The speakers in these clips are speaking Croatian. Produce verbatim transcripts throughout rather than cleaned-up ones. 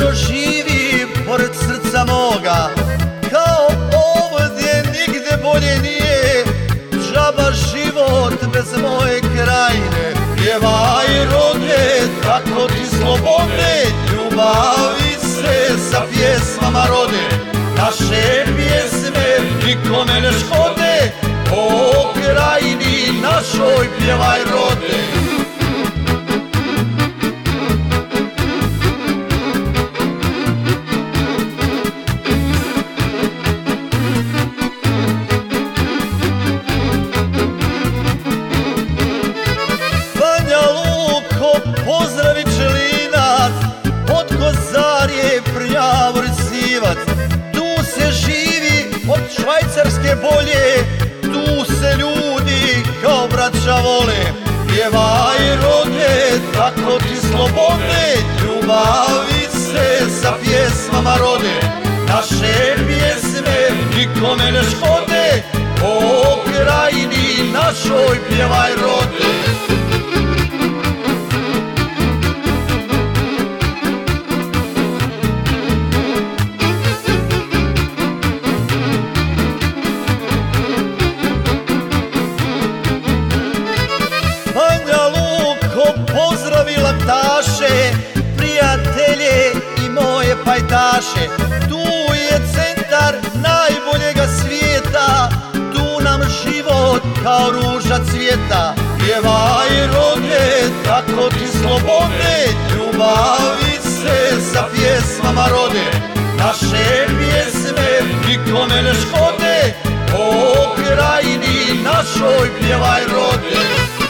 vječno živi pored srca moga, kao ovdje nigde bolje nije. Džaba život bez moje krajine, pjevaj rode, tako ti slobode. Ljubavi se sa pjesmama rode, naše pjesme nikome ne škode. O krajini našoj pjevaj rode. Pozdravi Čelinac, od Kozarje Prljavor Sivac. Tu se živi od Švajcarske bolje, tu se ljudi kao braća vole. Pjevaj rode, tako ti slobode. Ljubavi se sa pjesmama rode, naše pjesme nikome ne škode. O krajini našoj pjevaj rode. Pozdravi laktaše, prijatelje i moje pajtaše. Tu je centar najboljega svijeta, tu nam život kao ruža cvijeta. Pjevaj rode, tako ti slobode. Ljubavi se sa pjesmama rode, naše pjesme nikome ne škode. O krajini našoj pjevaj rode.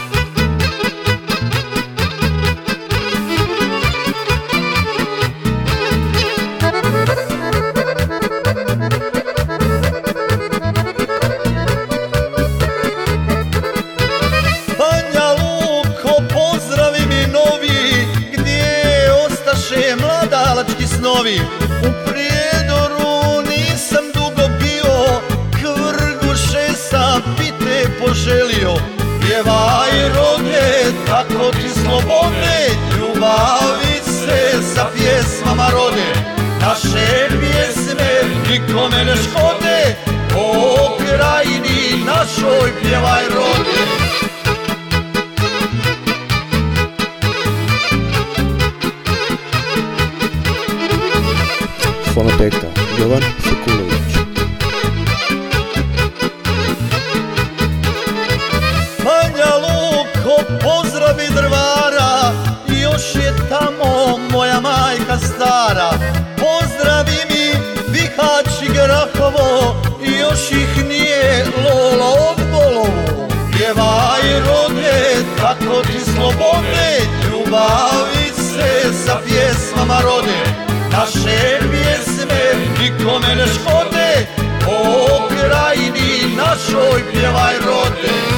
Mladalački snovi, u Prijedoru nisam dugo bio, Kvrguše sam pite poželio. Pjevaj rode, tako ti slobode. Ljubavi se sa pjesmama rode, naše pjesme nikome ne škode. O krajini našoj pjevaj rode. Fonoteka Jovan Sekulović. Banja Luko, pozdravi Drvara, još je tamo moja majka stara. Pozdravi mi Bihać i Grahovo, još ih nije lolo obolovo. Pjevaj rode, tako ti slobode. Ljubavi se sa pjesmama rode, naše pjesme nikome ne škode. O krajini našoj pjevaj rode.